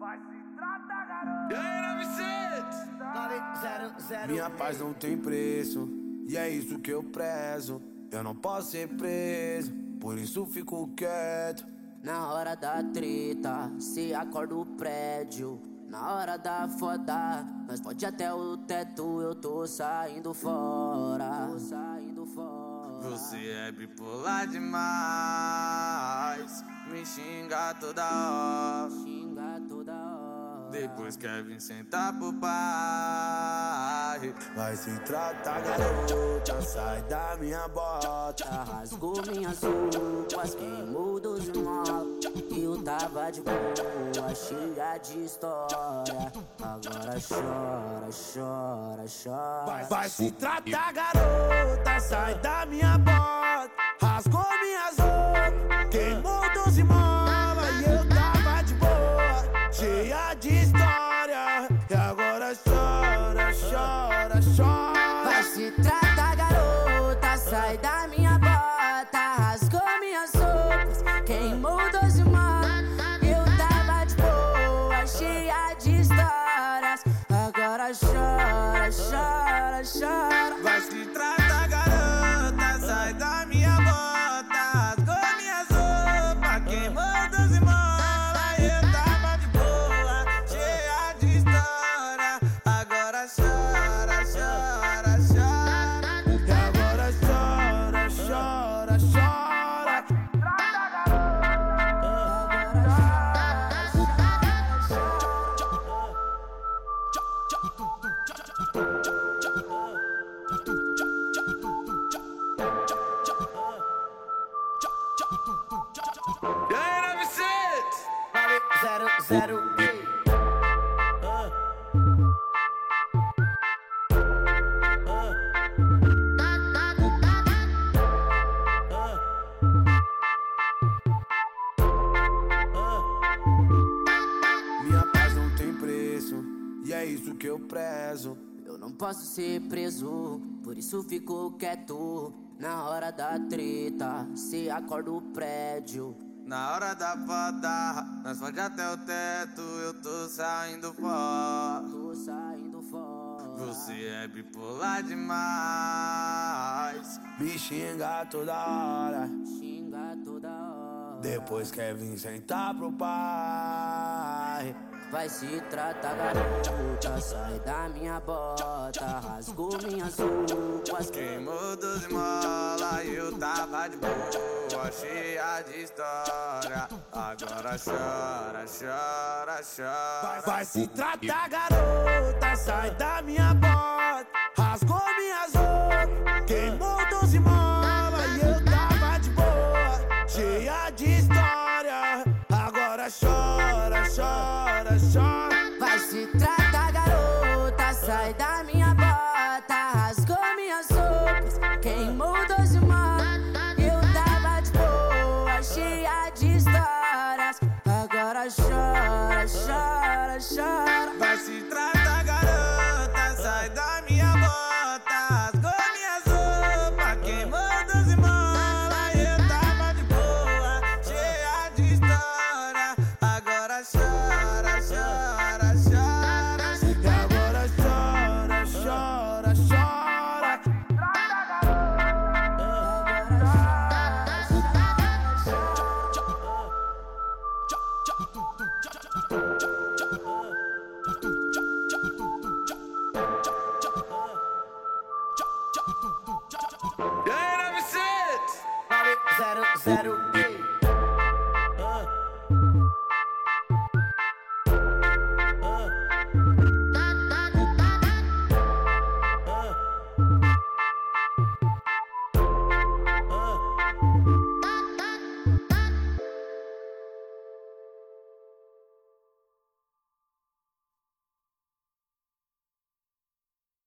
Vai se tratar, garoto. E aí, 900. Minha paz não tem preço, e é isso que eu prezo. Eu não posso ser preso, por isso fico quieto. Na hora da treta, se acorda o prédio. Na hora da foda, nós pode até o teto. Eu tô saindo fora. Você é bipolar demais, me xinga toda hora. Depois quer vir sentar pro pai. Vai se tratar, garota, sai da minha bota. Rasgou minhas roupas, queimou 12 molas. Eu tava de boa, cheia de história. Agora chora, chora, chora. Vai se tratar, garota, sai da minha bota. Rasgou minhas roupas, queimou 12 molas. E eu tava de boa, cheia de história. E agora chora, chora, chora. Vai se tratar, garota, sai da minha bota. Rasgou minhas roupas, queimou 12 molas. Eu tava de boa, cheia de histórias. Agora chora, chora, chora. Vai se tratar, garota, sai da minha bota. Rasgou minhas roupas, queimou 12 molas. Eu tava de boa, cheia de história. Agora chora, chora, chora. E agora chora, chora, chora. E aí, 900. 900. Minha paz não tem preço, e é isso que eu prezo. Eu não posso ser preso, por isso fico quieto. Na hora da treta, se acorda o prédio. Na hora da foda, nós pode até o teto. Eu tô saindo fora. Você é bipolar demais. Me xinga toda hora, depois quer vir sentar pro pai. Vai se tratar, garota, sai da minha bota. Rasgou minhas roupas, Queimou 12 molas e eu tava de boa, cheia de história. Agora chora, chora, chora. Vai se tratar, garota, sai da minha bota. Rasgou minhas roupas, queimou 12 molas. E eu tava de boa, cheia de história. Agora chora, chora, chora. vai se tratar, garota, sai da minha bota. Rasgou minhas roupas, queimou 12 molas. Eu tava de boa, cheia de histórias. Agora chora, chora, chora. Vai se tratar, garota, sai da minha bota. Rasgou minhas roupas, queimou 12 molas. Eu tava de boa, cheia de história. Agora chora, chora, chora. E agora chora, chora, chora. E aí, 900. 900.